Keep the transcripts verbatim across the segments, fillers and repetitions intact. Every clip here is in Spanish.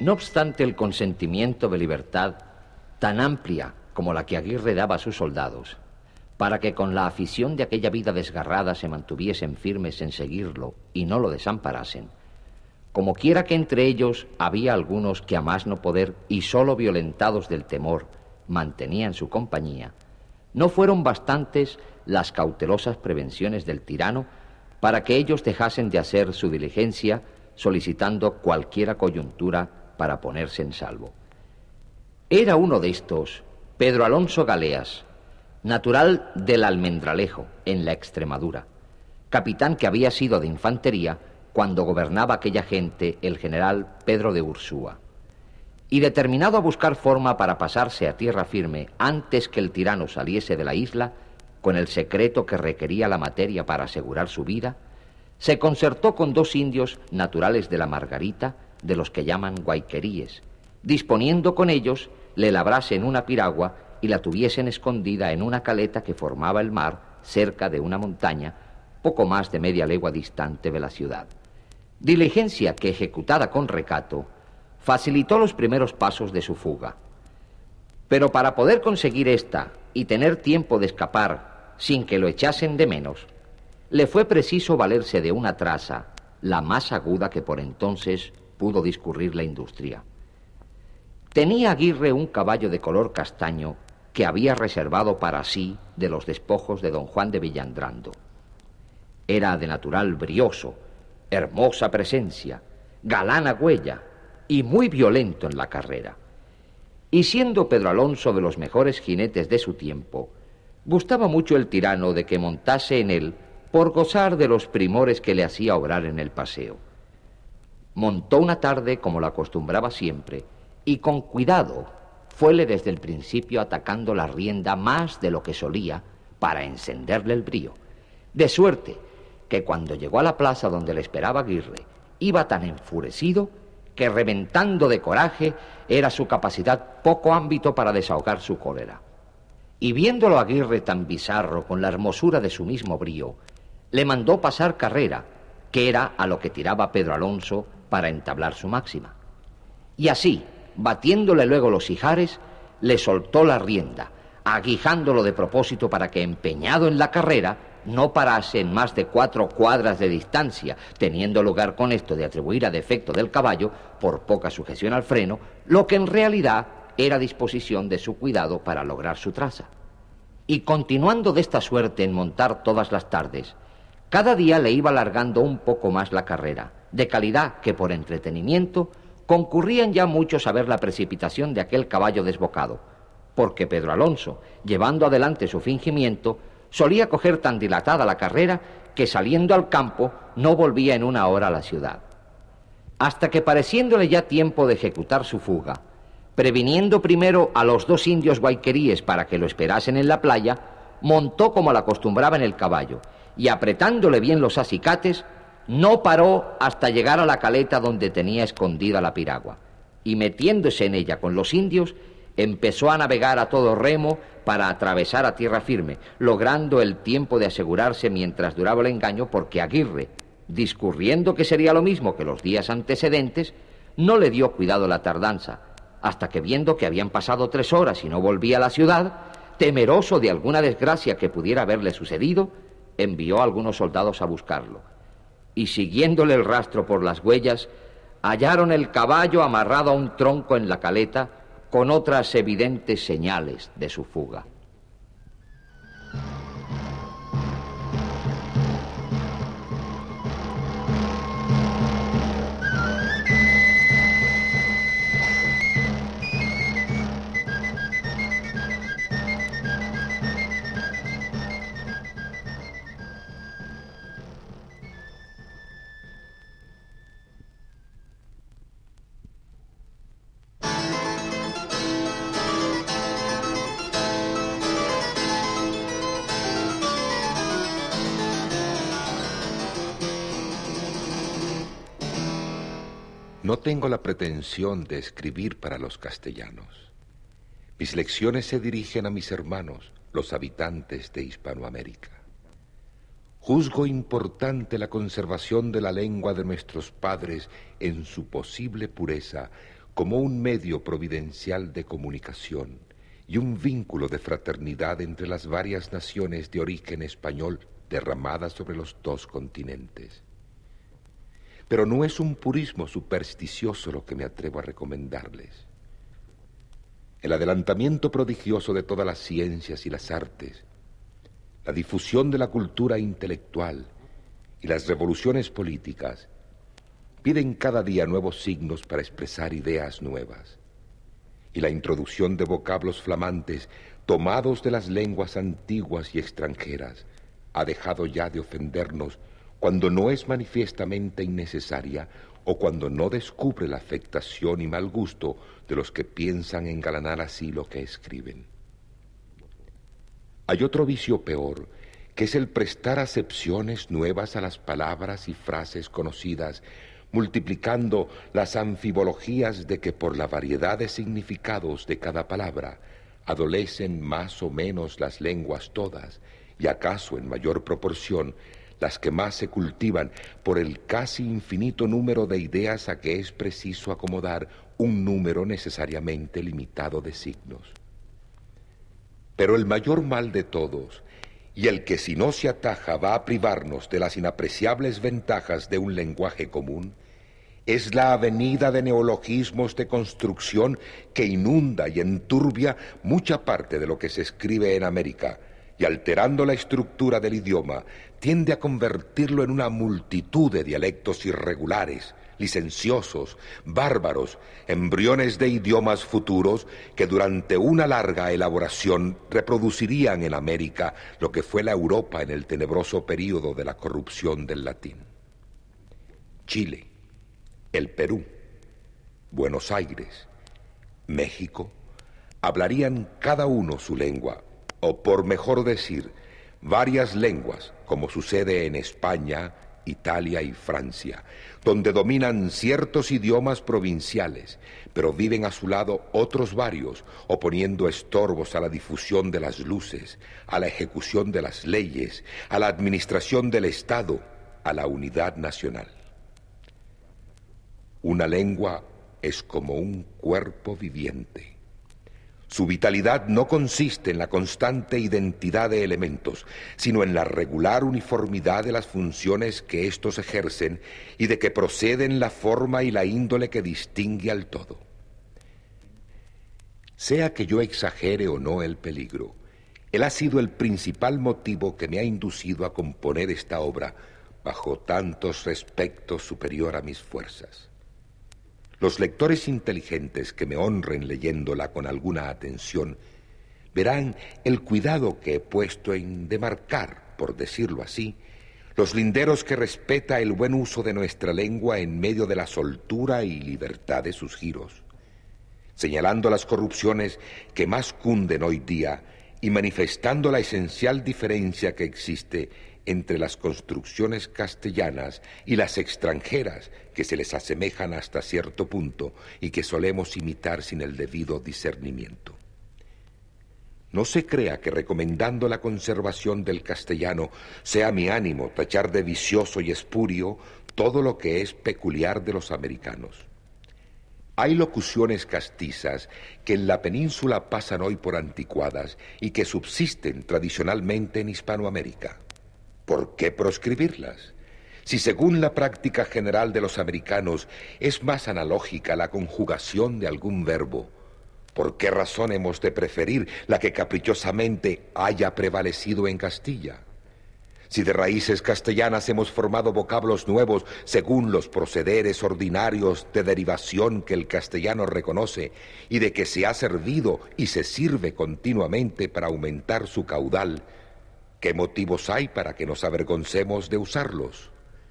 No obstante el consentimiento de libertad tan amplia como la que Aguirre daba a sus soldados, para que con la afición de aquella vida desgarrada se mantuviesen firmes en seguirlo y no lo desamparasen, como quiera que entre ellos había algunos que a más no poder y solo violentados del temor mantenían su compañía, no fueron bastantes las cautelosas prevenciones del tirano para que ellos dejasen de hacer su diligencia solicitando cualquiera coyuntura para ponerse en salvo. Era uno de estos Pedro Alonso Galeas, natural del Almendralejo, en la Extremadura, capitán que había sido de infantería cuando gobernaba aquella gente el general Pedro de Ursúa, y determinado a buscar forma para pasarse a tierra firme antes que el tirano saliese de la isla, con el secreto que requería la materia para asegurar su vida, se concertó con dos indios naturales de la Margarita, de los que llaman guayqueríes, disponiendo con ellos le labrasen una piragua y la tuviesen escondida en una caleta que formaba el mar cerca de una montaña, poco más de media legua distante de la ciudad. Diligencia que, ejecutada con recato, facilitó los primeros pasos de su fuga. Pero para poder conseguir esta y tener tiempo de escapar sin que lo echasen de menos, le fue preciso valerse de una traza, la más aguda que por entonces pudo discurrir la industria. Tenía Aguirre un caballo de color castaño que había reservado para sí de los despojos de don Juan de Villandrando. Era de natural brioso, hermosa presencia, galana huella y muy violento en la carrera. Y siendo Pedro Alonso de los mejores jinetes de su tiempo, gustaba mucho el tirano de que montase en él por gozar de los primores que le hacía obrar en el paseo. Montó una tarde como lo acostumbraba siempre, y con cuidado fuele desde el principio atacando la rienda más de lo que solía para encenderle el brío, de suerte que cuando llegó a la plaza donde le esperaba Aguirre, iba tan enfurecido que, reventando de coraje, era su capacidad poco ámbito para desahogar su cólera. Y viéndolo Aguirre tan bizarro con la hermosura de su mismo brío, le mandó pasar carrera, que era a lo que tiraba Pedro Alonso para entablar su máxima. Y así, batiéndole luego los ijares, le soltó la rienda, aguijándolo de propósito para que, empeñado en la carrera, no parase en más de cuatro cuadras de distancia, teniendo lugar con esto de atribuir a defecto del caballo, por poca sujeción al freno, lo que en realidad era disposición de su cuidado para lograr su traza. Y continuando de esta suerte en montar todas las tardes, cada día le iba alargando un poco más la carrera, de calidad que por entretenimiento concurrían ya muchos a ver la precipitación de aquel caballo desbocado, porque Pedro Alonso, llevando adelante su fingimiento, solía coger tan dilatada la carrera que, saliendo al campo, no volvía en una hora a la ciudad. Hasta que, pareciéndole ya tiempo de ejecutar su fuga, previniendo primero a los dos indios guayqueríes para que lo esperasen en la playa, montó como la acostumbraba en el caballo, y apretándole bien los acicates, no paró hasta llegar a la caleta donde tenía escondida la piragua, y metiéndose en ella con los indios, empezó a navegar a todo remo para atravesar a tierra firme, logrando el tiempo de asegurarse mientras duraba el engaño, porque Aguirre, discurriendo que sería lo mismo que los días antecedentes, no le dio cuidado la tardanza, hasta que, viendo que habían pasado tres horas y no volvía a la ciudad, temeroso de alguna desgracia que pudiera haberle sucedido, envió a algunos soldados a buscarlo, y siguiéndole el rastro por las huellas, hallaron el caballo amarrado a un tronco en la caleta, con otras evidentes señales de su fuga. No tengo la pretensión de escribir para los castellanos. Mis lecciones se dirigen a mis hermanos, los habitantes de Hispanoamérica. Juzgo importante la conservación de la lengua de nuestros padres en su posible pureza, como un medio providencial de comunicación y un vínculo de fraternidad entre las varias naciones de origen español derramadas sobre los dos continentes. Pero no es un purismo supersticioso lo que me atrevo a recomendarles. El adelantamiento prodigioso de todas las ciencias y las artes, la difusión de la cultura intelectual y las revoluciones políticas piden cada día nuevos signos para expresar ideas nuevas, y la introducción de vocablos flamantes tomados de las lenguas antiguas y extranjeras ha dejado ya de ofendernos cuando no es manifiestamente innecesaria o cuando no descubre la afectación y mal gusto de los que piensan engalanar así lo que escriben. Hay otro vicio peor, que es el prestar acepciones nuevas a las palabras y frases conocidas, multiplicando las anfibologías de que por la variedad de significados de cada palabra adolecen más o menos las lenguas todas, y acaso en mayor proporción las que más se cultivan por el casi infinito número de ideas a que es preciso acomodar un número necesariamente limitado de signos. Pero el mayor mal de todos, y el que si no se ataja va a privarnos de las inapreciables ventajas de un lenguaje común, es la avenida de neologismos de construcción que inunda y enturbia mucha parte de lo que se escribe en América, y alterando la estructura del idioma, tiende a convertirlo en una multitud de dialectos irregulares, licenciosos, bárbaros, embriones de idiomas futuros que durante una larga elaboración reproducirían en América lo que fue la Europa en el tenebroso período de la corrupción del latín. Chile, el Perú, Buenos Aires, México, hablarían cada uno su lengua, o por mejor decir, varias lenguas, como sucede en España, Italia y Francia, donde dominan ciertos idiomas provinciales, pero viven a su lado otros varios, oponiendo estorbos a la difusión de las luces, a la ejecución de las leyes, a la administración del Estado, a la unidad nacional. Una lengua es como un cuerpo viviente. Su vitalidad no consiste en la constante identidad de elementos, sino en la regular uniformidad de las funciones que éstos ejercen y de que proceden la forma y la índole que distingue al todo. Sea que yo exagere o no el peligro, él ha sido el principal motivo que me ha inducido a componer esta obra bajo tantos respectos superior a mis fuerzas. Los lectores inteligentes que me honren leyéndola con alguna atención verán el cuidado que he puesto en demarcar, por decirlo así, los linderos que respeta el buen uso de nuestra lengua en medio de la soltura y libertad de sus giros, señalando las corrupciones que más cunden hoy día y manifestando la esencial diferencia que existe entre las construcciones castellanas y las extranjeras que se les asemejan hasta cierto punto y que solemos imitar sin el debido discernimiento. No se crea que recomendando la conservación del castellano sea mi ánimo tachar de vicioso y espurio todo lo que es peculiar de los americanos. Hay locuciones castizas que en la península pasan hoy por anticuadas y que subsisten tradicionalmente en Hispanoamérica. ¿Por qué proscribirlas? Si según la práctica general de los americanos es más analógica la conjugación de algún verbo, ¿por qué razón hemos de preferir la que caprichosamente haya prevalecido en Castilla? Si de raíces castellanas hemos formado vocablos nuevos según los procederes ordinarios de derivación que el castellano reconoce y de que se ha servido y se sirve continuamente para aumentar su caudal, ¿qué motivos hay para que nos avergoncemos de usarlos?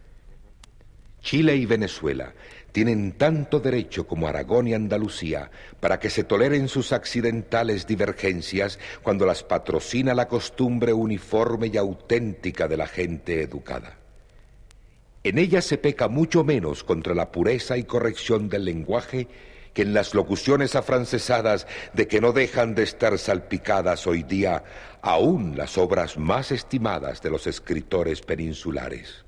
Chile y Venezuela tienen tanto derecho como Aragón y Andalucía para que se toleren sus accidentales divergencias cuando las patrocina la costumbre uniforme y auténtica de la gente educada. En ellas se peca mucho menos contra la pureza y corrección del lenguaje que en las locuciones afrancesadas de que no dejan de estar salpicadas hoy día aún las obras más estimadas de los escritores peninsulares.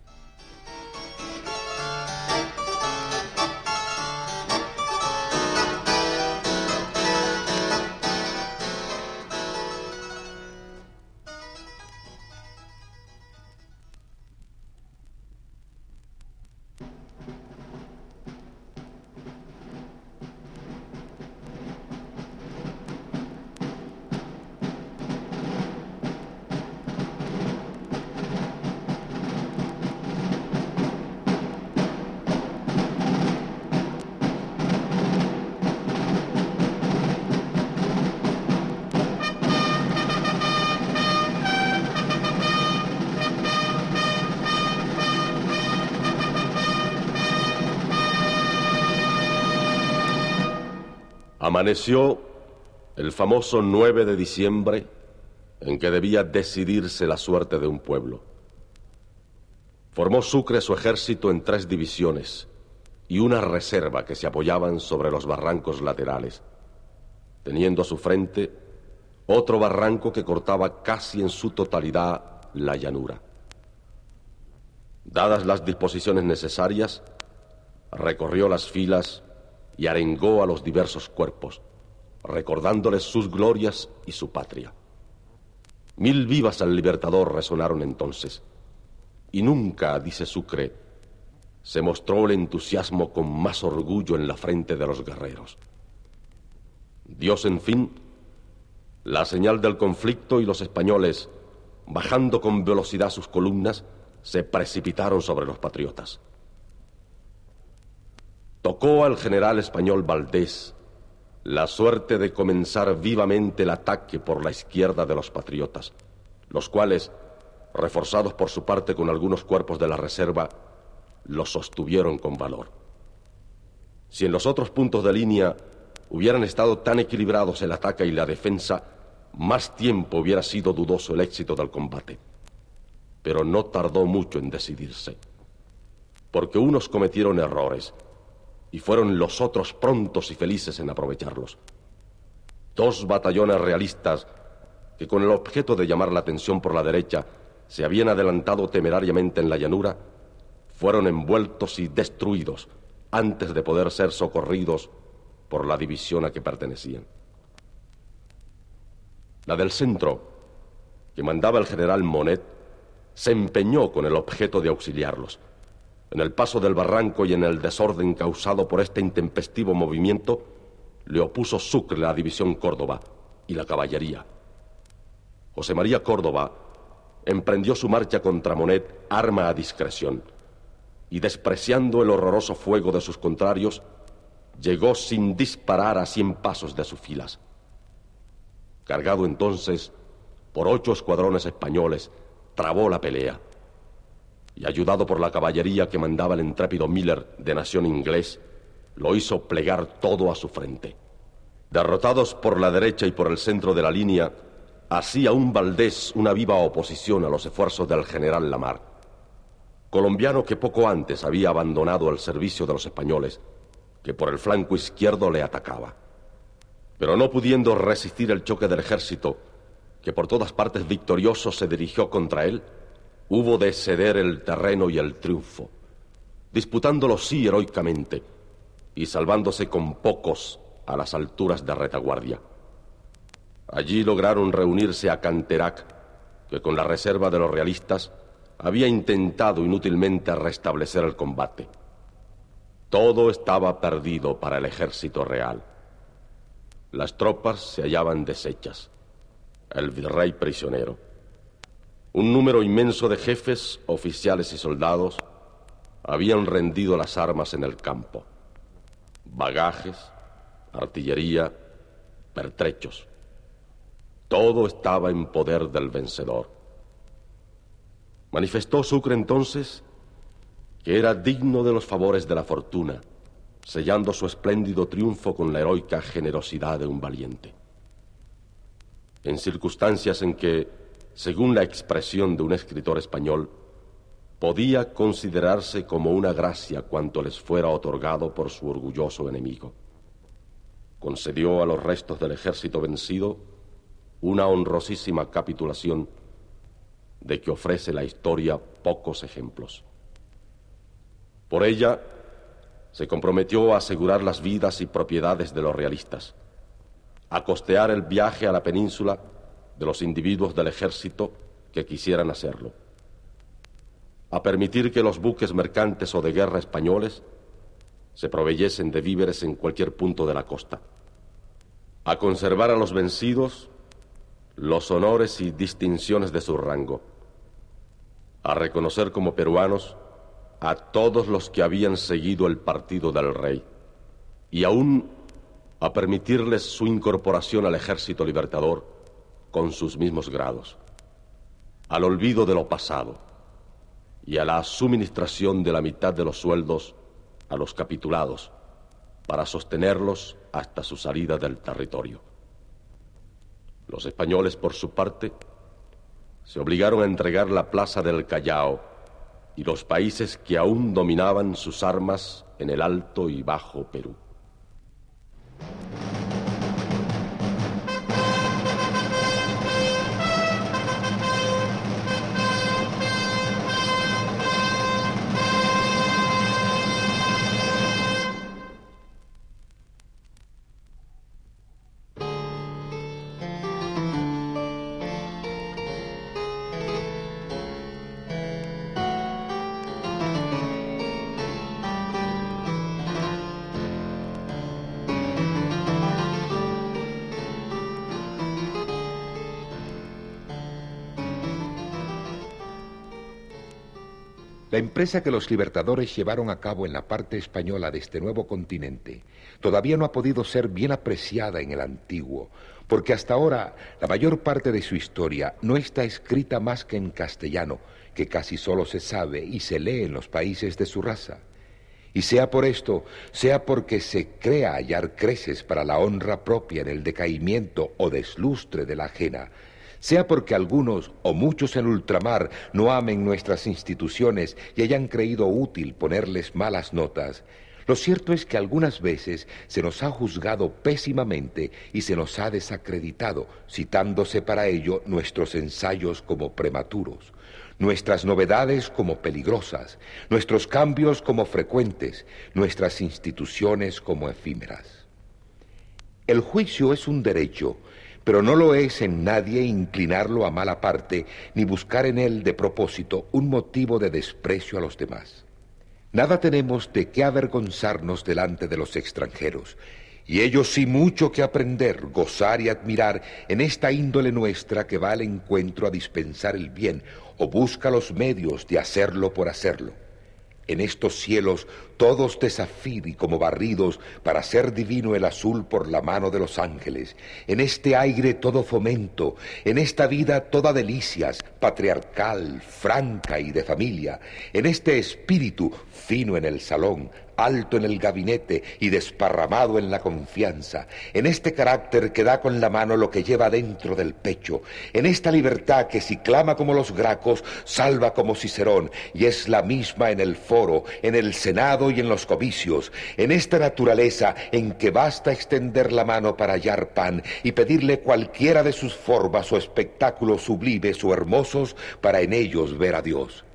Amaneció el famoso nueve de diciembre, en que debía decidirse la suerte de un pueblo. Formó Sucre su ejército en tres divisiones y una reserva que se apoyaban sobre los barrancos laterales, teniendo a su frente otro barranco que cortaba casi en su totalidad la llanura. Dadas las disposiciones necesarias, recorrió las filas y arengó a los diversos cuerpos, recordándoles sus glorias y su patria. Mil vivas al libertador resonaron entonces, y nunca, dice Sucre, se mostró el entusiasmo con más orgullo en la frente de los guerreros. Dios, en fin, la señal del conflicto, y los españoles, bajando con velocidad sus columnas, se precipitaron sobre los patriotas. Tocó al general español Valdés la suerte de comenzar vivamente el ataque por la izquierda de los patriotas, los cuales, reforzados por su parte con algunos cuerpos de la reserva, los sostuvieron con valor. Si en los otros puntos de línea hubieran estado tan equilibrados el ataque y la defensa, más tiempo hubiera sido dudoso el éxito del combate. Pero no tardó mucho en decidirse, porque unos cometieron errores y fueron los otros prontos y felices en aprovecharlos. Dos batallones realistas, que con el objeto de llamar la atención por la derecha se habían adelantado temerariamente en la llanura, fueron envueltos y destruidos antes de poder ser socorridos por la división a que pertenecían. La del centro, que mandaba el general Monet, se empeñó con el objeto de auxiliarlos. En el paso del barranco y en el desorden causado por este intempestivo movimiento, le opuso Sucre la división Córdoba y la caballería. José María Córdoba emprendió su marcha contra Monet arma a discreción, y despreciando el horroroso fuego de sus contrarios, llegó sin disparar a cien pasos de sus filas. Cargado entonces por ocho escuadrones españoles, trabó la pelea, y ayudado por la caballería que mandaba el intrépido Miller, de nación inglés, lo hizo plegar todo a su frente. Derrotados por la derecha y por el centro de la línea, hacía un Valdés una viva oposición a los esfuerzos del general Lamar, colombiano que poco antes había abandonado el servicio de los españoles, que por el flanco izquierdo le atacaba. Pero no pudiendo resistir el choque del ejército, que por todas partes victorioso se dirigió contra él, hubo de ceder el terreno y el triunfo, disputándolo sí heroicamente y salvándose con pocos a las alturas de retaguardia. Allí lograron reunirse a Canterac, que con la reserva de los realistas había intentado inútilmente restablecer el combate. Todo estaba perdido para el ejército real. Las tropas se hallaban deshechas, el virrey prisionero. Un número inmenso de jefes, oficiales y soldados habían rendido las armas en el campo. Bagajes, artillería, pertrechos. Todo estaba en poder del vencedor. Manifestó Sucre entonces que era digno de los favores de la fortuna, sellando su espléndido triunfo con la heroica generosidad de un valiente. En circunstancias en que, según la expresión de un escritor español, podía considerarse como una gracia cuanto les fuera otorgado por su orgulloso enemigo, concedió a los restos del ejército vencido una honrosísima capitulación de que ofrece la historia pocos ejemplos. Por ella, se comprometió a asegurar las vidas y propiedades de los realistas, a costear el viaje a la península de los individuos del ejército que quisieran hacerlo, a permitir que los buques mercantes o de guerra españoles se proveyesen de víveres en cualquier punto de la costa, a conservar a los vencidos los honores y distinciones de su rango, a reconocer como peruanos a todos los que habían seguido el partido del rey, y aún a permitirles su incorporación al ejército libertador con sus mismos grados, al olvido de lo pasado y a la suministración de la mitad de los sueldos a los capitulados, para sostenerlos hasta su salida del territorio. Los españoles, por su parte, se obligaron a entregar la plaza del Callao y los países que aún dominaban sus armas en el Alto y Bajo Perú. La empresa que los libertadores llevaron a cabo en la parte española de este nuevo continente todavía no ha podido ser bien apreciada en el antiguo, porque hasta ahora la mayor parte de su historia no está escrita más que en castellano, que casi solo se sabe y se lee en los países de su raza. Y sea por esto, sea porque se crea hallar creces para la honra propia en el decaimiento o deslustre de la ajena, sea porque algunos o muchos en ultramar no amen nuestras instituciones y hayan creído útil ponerles malas notas, lo cierto es que algunas veces se nos ha juzgado pésimamente y se nos ha desacreditado, citándose para ello nuestros ensayos como prematuros, nuestras novedades como peligrosas, nuestros cambios como frecuentes, nuestras instituciones como efímeras. El juicio es un derecho, pero no lo es en nadie inclinarlo a mala parte, ni buscar en él de propósito un motivo de desprecio a los demás. Nada tenemos de qué avergonzarnos delante de los extranjeros, y ellos sí mucho que aprender, gozar y admirar en esta índole nuestra que va al encuentro a dispensar el bien, o busca los medios de hacerlo por hacerlo. En estos cielos todos desafían y como barridos para hacer divino el azul por la mano de los ángeles. En este aire todo fomento, en esta vida toda delicias, patriarcal, franca y de familia. En este espíritu fino en el salón, alto en el gabinete y desparramado en la confianza, en este carácter que da con la mano lo que lleva dentro del pecho, en esta libertad que si clama como los gracos, salva como Cicerón, y es la misma en el foro, en el senado y en los comicios, en esta naturaleza en que basta extender la mano para hallar pan y pedirle cualquiera de sus formas o espectáculos sublimes o hermosos para en ellos ver a Dios.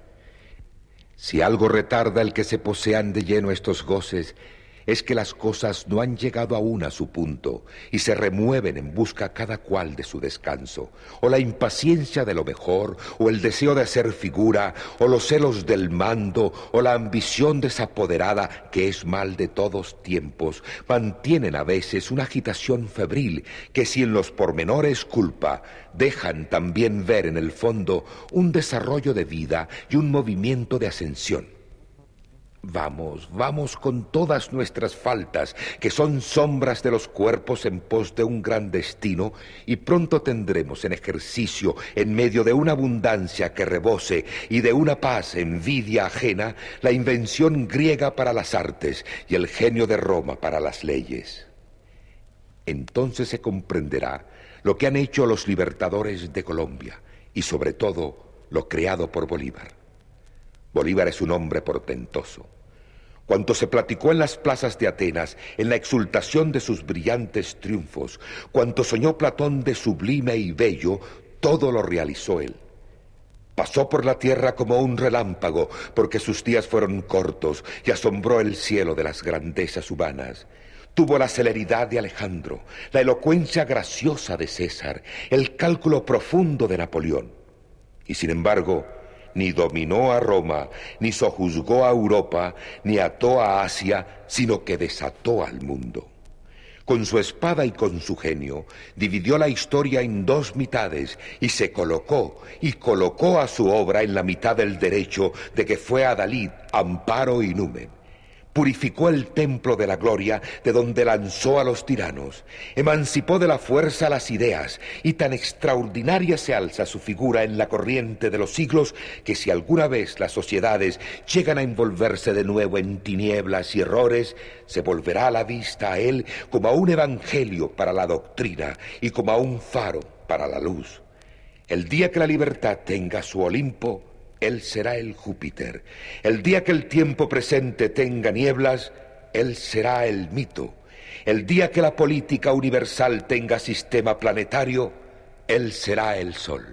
Si algo retarda el que se posean de lleno estos goces, es que las cosas no han llegado aún a su punto y se remueven en busca cada cual de su descanso, o la impaciencia de lo mejor, o el deseo de hacer figura, o los celos del mando, o la ambición desapoderada, que es mal de todos tiempos, mantienen a veces una agitación febril que si en los pormenores culpa, dejan también ver en el fondo un desarrollo de vida y un movimiento de ascensión. Vamos, vamos con todas nuestras faltas, que son sombras de los cuerpos en pos de un gran destino, y pronto tendremos en ejercicio, en medio de una abundancia que rebose y de una paz envidia ajena, la invención griega para las artes y el genio de Roma para las leyes. Entonces se comprenderá lo que han hecho los libertadores de Colombia, y sobre todo lo creado por Bolívar. Bolívar es un hombre portentoso. Cuanto se platicó en las plazas de Atenas, en la exultación de sus brillantes triunfos, cuanto soñó Platón de sublime y bello, todo lo realizó él. Pasó por la tierra como un relámpago, porque sus días fueron cortos, y asombró el cielo de las grandezas humanas. Tuvo la celeridad de Alejandro, la elocuencia graciosa de César, el cálculo profundo de Napoleón. Y sin embargo, ni dominó a Roma, ni sojuzgó a Europa, ni ató a Asia, sino que desató al mundo. Con su espada y con su genio, dividió la historia en dos mitades y se colocó, y colocó a su obra en la mitad del derecho de que fue adalid, amparo y numen. Purificó el templo de la gloria de donde lanzó a los tiranos, emancipó de la fuerza las ideas, y tan extraordinaria se alza su figura en la corriente de los siglos que si alguna vez las sociedades llegan a envolverse de nuevo en tinieblas y errores, se volverá la vista a él como a un evangelio para la doctrina y como a un faro para la luz. El día que la libertad tenga su Olimpo, él será el Júpiter. El día que el tiempo presente tenga nieblas, él será el mito. El día que la política universal tenga sistema planetario, él será el sol.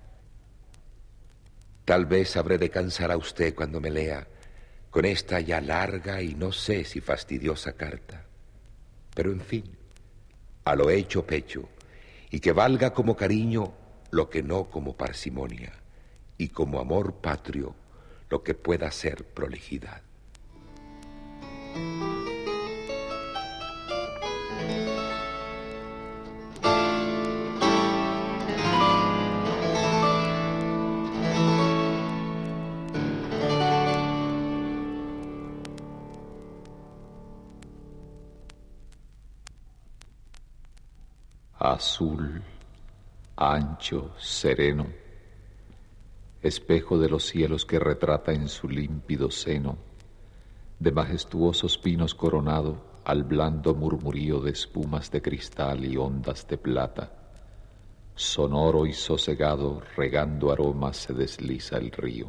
Tal vez habré de cansar a usted cuando me lea con esta ya larga y no sé si fastidiosa carta. Pero en fin, a lo hecho pecho, y que valga como cariño lo que no como parsimonia, y como amor patrio lo que pueda ser prolijidad. Azul, ancho, sereno, espejo de los cielos que retrata en su límpido seno, de majestuosos pinos coronado al blando murmurío de espumas de cristal y ondas de plata, sonoro y sosegado, regando aromas se desliza el río.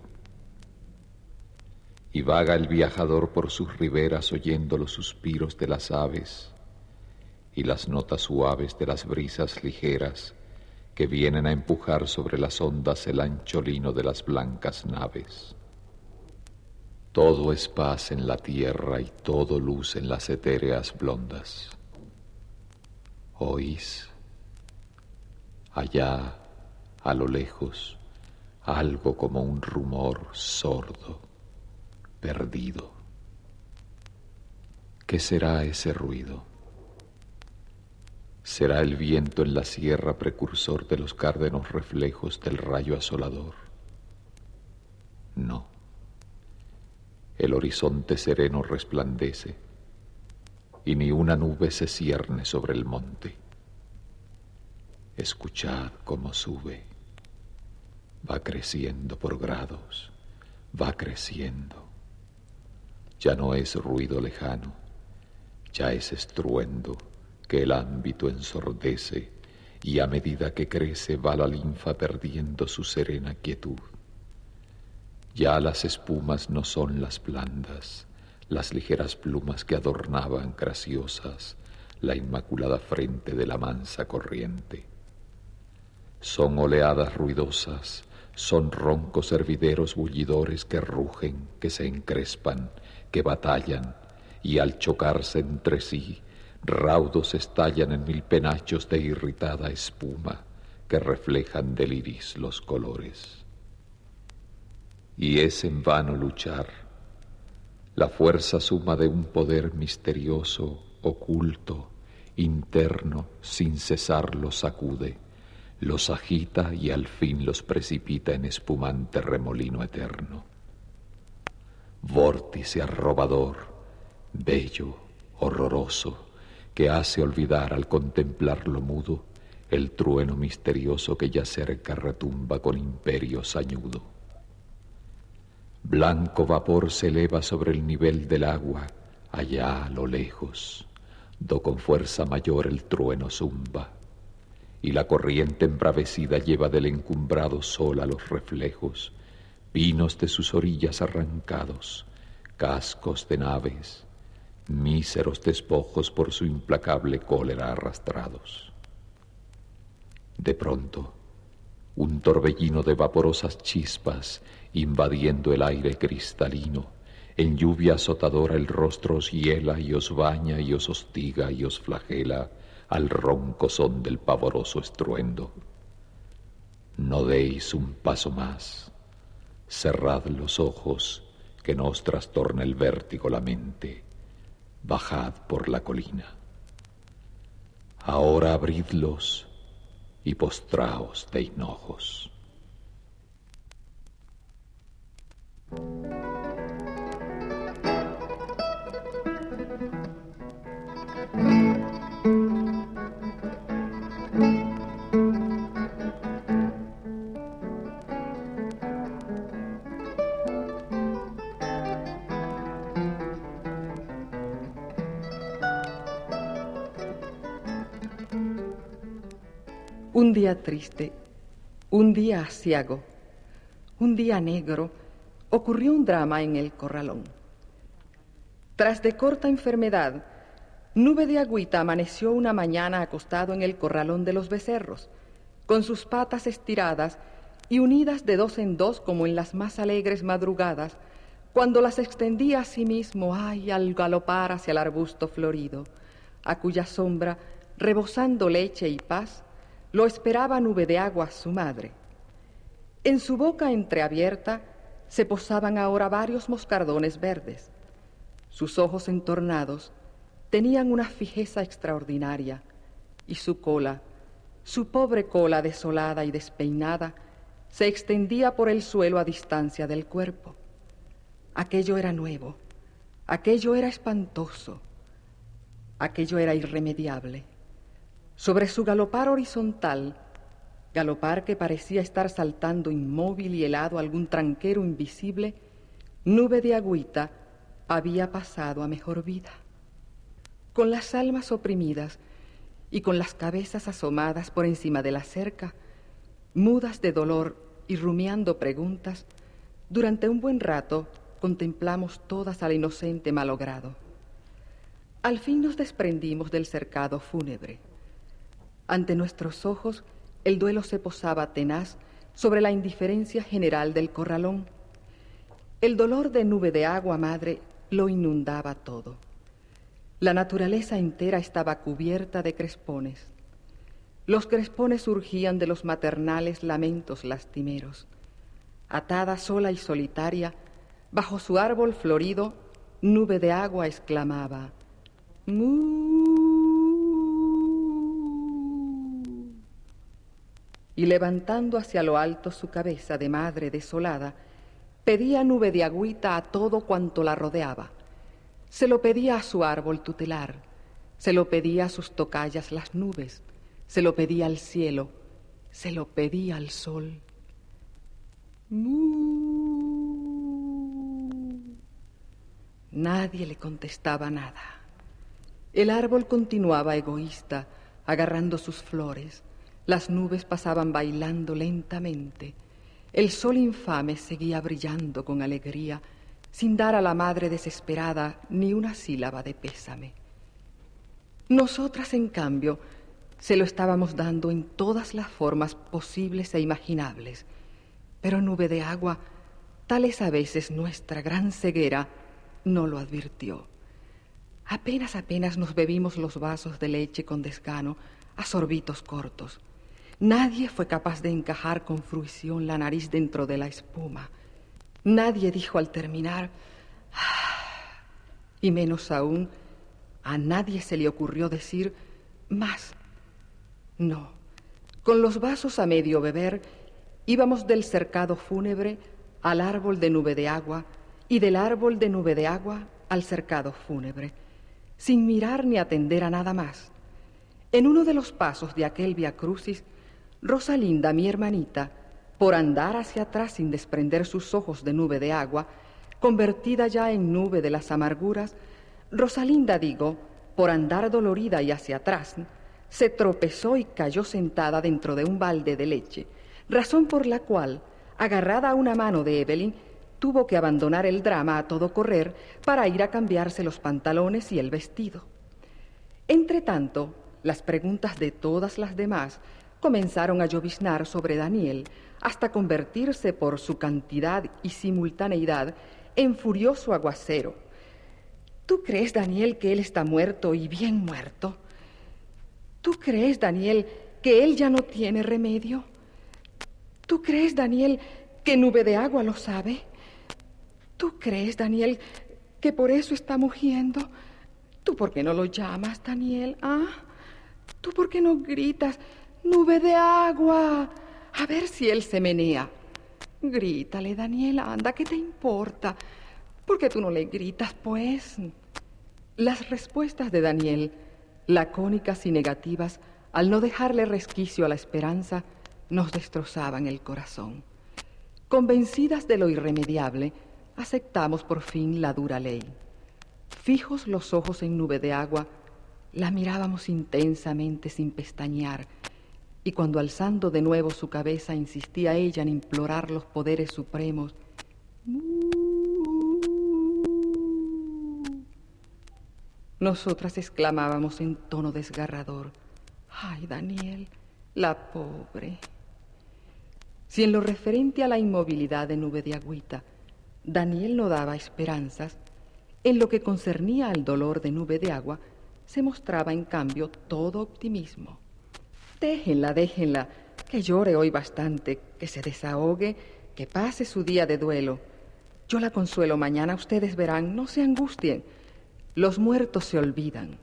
Y vaga el viajador por sus riberas oyendo los suspiros de las aves y las notas suaves de las brisas ligeras que vienen a empujar sobre las ondas el ancho lino de las blancas naves. Todo es paz en la tierra y todo luz en las etéreas blondas. ¿Oís? Allá, a lo lejos, algo como un rumor sordo, perdido. ¿Qué será ese ruido? ¿Será el viento en la sierra precursor de los cárdenos reflejos del rayo asolador? No. El horizonte sereno resplandece y ni una nube se cierne sobre el monte. Escuchad cómo sube. Va creciendo por grados, va creciendo. Ya no es ruido lejano, ya es estruendo que el ámbito ensordece, y a medida que crece va la linfa perdiendo su serena quietud. Ya las espumas no son las blandas, las ligeras plumas que adornaban graciosas la inmaculada frente de la mansa corriente. Son oleadas ruidosas, son roncos hervideros bullidores que rugen, que se encrespan, que batallan, y al chocarse entre sí, raudos estallan en mil penachos de irritada espuma que reflejan del iris los colores. Y es en vano luchar. La fuerza suma de un poder misterioso, oculto, interno, sin cesar los sacude, los agita y al fin los precipita en espumante remolino eterno. Vórtice arrobador, bello, horroroso, que hace olvidar al contemplarlo mudo el trueno misterioso que ya cerca retumba con imperio sañudo. Blanco vapor se eleva sobre el nivel del agua, allá a lo lejos, do con fuerza mayor el trueno zumba, y la corriente embravecida lleva del encumbrado sol a los reflejos, pinos de sus orillas arrancados, cascos de naves, míseros despojos por su implacable cólera arrastrados. De pronto, un torbellino de vaporosas chispas invadiendo el aire cristalino, en lluvia azotadora el rostro os hiela y os baña y os hostiga y os flagela al ronco son del pavoroso estruendo. No deis un paso más, cerrad los ojos, que no os trastorne el vértigo la mente. Bajad por la colina. Ahora abridlos y postraos de hinojos. Un día triste, un día aciago, un día negro, ocurrió un drama en el corralón. Tras de corta enfermedad, Nube de Agüita amaneció una mañana acostado en el corralón de los becerros, con sus patas estiradas y unidas de dos en dos como en las más alegres madrugadas, cuando las extendía a sí mismo, ay, al galopar hacia el arbusto florido, a cuya sombra, rebosando leche y paz, lo esperaba Nube de Agua, su madre. En su boca entreabierta se posaban ahora varios moscardones verdes. Sus ojos entornados tenían una fijeza extraordinaria, y su cola, su pobre cola desolada y despeinada, se extendía por el suelo a distancia del cuerpo. Aquello era nuevo, aquello era espantoso, aquello era irremediable. Sobre su galopar horizontal, galopar que parecía estar saltando inmóvil y helado algún tranquero invisible, Nube de Agüita había pasado a mejor vida. Con las almas oprimidas y con las cabezas asomadas por encima de la cerca, mudas de dolor y rumiando preguntas, durante un buen rato contemplamos todas al inocente malogrado. Al fin nos desprendimos del cercado fúnebre. Ante nuestros ojos, el duelo se posaba tenaz sobre la indiferencia general del corralón. El dolor de Nube de Agua, madre, lo inundaba todo. La naturaleza entera estaba cubierta de crespones. Los crespones surgían de los maternales lamentos lastimeros. Atada sola y solitaria, bajo su árbol florido, Nube de Agua exclamaba: ¡Mu! Y levantando hacia lo alto su cabeza de madre desolada, pedía Nube de Agüita a todo cuanto la rodeaba. Se lo pedía a su árbol tutelar, se lo pedía a sus tocallas las nubes, se lo pedía al cielo, se lo pedía al sol. ¡Mu! Nadie le contestaba nada. El árbol continuaba egoísta, agarrando sus flores. Las nubes pasaban bailando lentamente. El sol infame seguía brillando con alegría, sin dar a la madre desesperada ni una sílaba de pésame. Nosotras, en cambio, se lo estábamos dando en todas las formas posibles e imaginables, pero Nube de Agua, tal es a veces nuestra gran ceguera, no lo advirtió. Apenas, apenas nos bebimos los vasos de leche con desgano, a sorbitos cortos. Nadie fue capaz de encajar con fruición la nariz dentro de la espuma. Nadie dijo al terminar, ¡ah! Y menos aún, a nadie se le ocurrió decir más. No, con los vasos a medio beber, íbamos del cercado fúnebre al árbol de Nube de Agua y del árbol de Nube de Agua al cercado fúnebre, sin mirar ni atender a nada más. En uno de los pasos de aquel Via Crucis, Rosalinda, mi hermanita, por andar hacia atrás sin desprender sus ojos de Nube de Agua, convertida ya en nube de las amarguras, Rosalinda, digo, por andar dolorida y hacia atrás, se tropezó y cayó sentada dentro de un balde de leche, razón por la cual, agarrada a una mano de Evelyn, tuvo que abandonar el drama a todo correr para ir a cambiarse los pantalones y el vestido. Entretanto, las preguntas de todas las demás comenzaron a lloviznar sobre Daniel hasta convertirse por su cantidad y simultaneidad en furioso aguacero. ¿Tú crees, Daniel, que él está muerto y bien muerto? ¿Tú crees, Daniel, que él ya no tiene remedio? ¿Tú crees, Daniel, que Nube de Agua lo sabe? ¿Tú crees, Daniel, que por eso está mugiendo? ¿Tú por qué no lo llamas, Daniel? ¿Ah? ¿Tú por qué no gritas, Nube de Agua? A ver si él se menea. Grítale, Daniel, anda, ¿qué te importa? ¿Por qué tú no le gritas, pues? Las respuestas de Daniel, lacónicas y negativas, al no dejarle resquicio a la esperanza, nos destrozaban el corazón. Convencidas de lo irremediable, aceptamos por fin la dura ley. Fijos los ojos en Nube de Agua, la mirábamos intensamente sin pestañear, y cuando alzando de nuevo su cabeza insistía ella en implorar los poderes supremos, nosotras exclamábamos en tono desgarrador, ¡ay, Daniel, la pobre! Si en lo referente a la inmovilidad de Nube de Agüita, Daniel no daba esperanzas, en lo que concernía al dolor de Nube de Agua, se mostraba en cambio todo optimismo. Déjenla, déjenla, que llore hoy bastante, que se desahogue, que pase su día de duelo. Yo la consuelo mañana, ustedes verán, no se angustien. Los muertos se olvidan.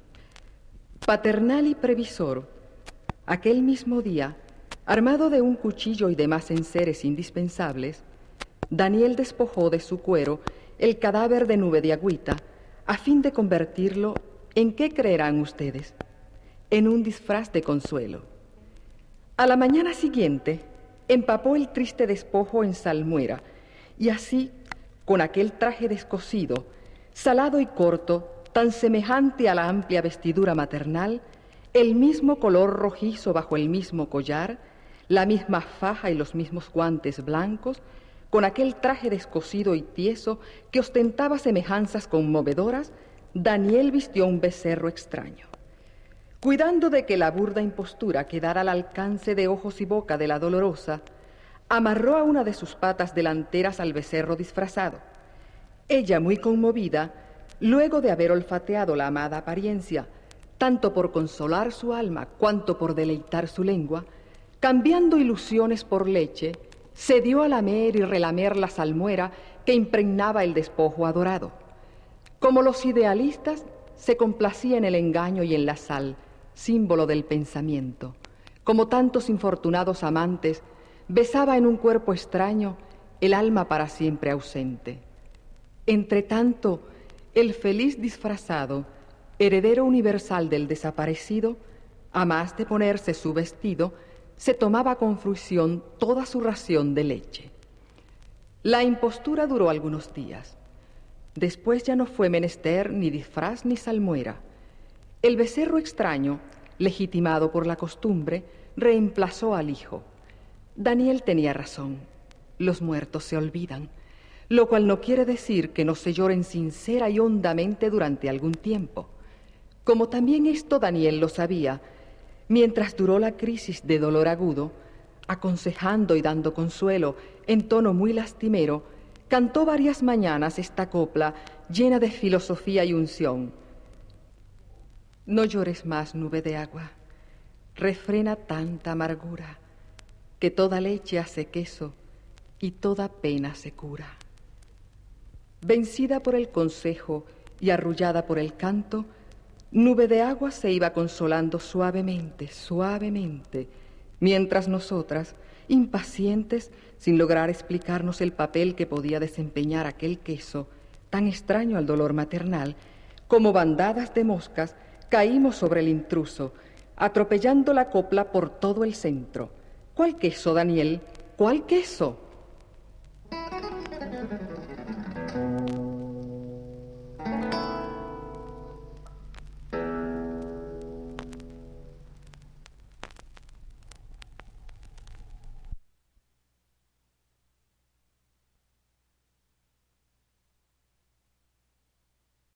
Paternal y previsor, aquel mismo día, armado de un cuchillo y demás enseres indispensables, Daniel despojó de su cuero el cadáver de Nube de Agüita a fin de convertirlo, ¿en qué creerán ustedes? En un disfraz de consuelo. A la mañana siguiente, empapó el triste despojo en salmuera y así, con aquel traje descosido, salado y corto, tan semejante a la amplia vestidura maternal, el mismo color rojizo bajo el mismo collar, la misma faja y los mismos guantes blancos, con aquel traje descosido y tieso que ostentaba semejanzas conmovedoras, Daniel vistió un becerro extraño. Cuidando de que la burda impostura quedara al alcance de ojos y boca de la dolorosa, amarró a una de sus patas delanteras al becerro disfrazado. Ella, muy conmovida, luego de haber olfateado la amada apariencia, tanto por consolar su alma cuanto por deleitar su lengua, cambiando ilusiones por leche, se dio a lamer y relamer la salmuera que impregnaba el despojo adorado. Como los idealistas, se complacía en el engaño y en la sal, símbolo del pensamiento. Como tantos infortunados amantes, besaba en un cuerpo extraño el alma para siempre ausente. Entretanto, el feliz disfrazado, heredero universal del desaparecido, a más de ponerse su vestido, se tomaba con fruición toda su ración de leche. La impostura duró algunos días. Después ya no fue menester ni disfraz ni salmuera. El becerro extraño, legitimado por la costumbre, reemplazó al hijo. Daniel tenía razón. Los muertos se olvidan, lo cual no quiere decir que no se lloren sincera y hondamente durante algún tiempo. Como también esto Daniel lo sabía, mientras duró la crisis de dolor agudo, aconsejando y dando consuelo en tono muy lastimero, cantó varias mañanas esta copla llena de filosofía y unción. No llores más, Nube de Agua, refrena tanta amargura, que toda leche hace queso y toda pena se cura. Vencida por el consejo y arrullada por el canto, Nube de Agua se iba consolando suavemente, suavemente, mientras nosotras, impacientes, sin lograr explicarnos el papel que podía desempeñar aquel queso, tan extraño al dolor maternal, como bandadas de moscas, caímos sobre el intruso, atropellando la copla por todo el centro. ¿Cuál queso, Daniel? ¿Cuál queso?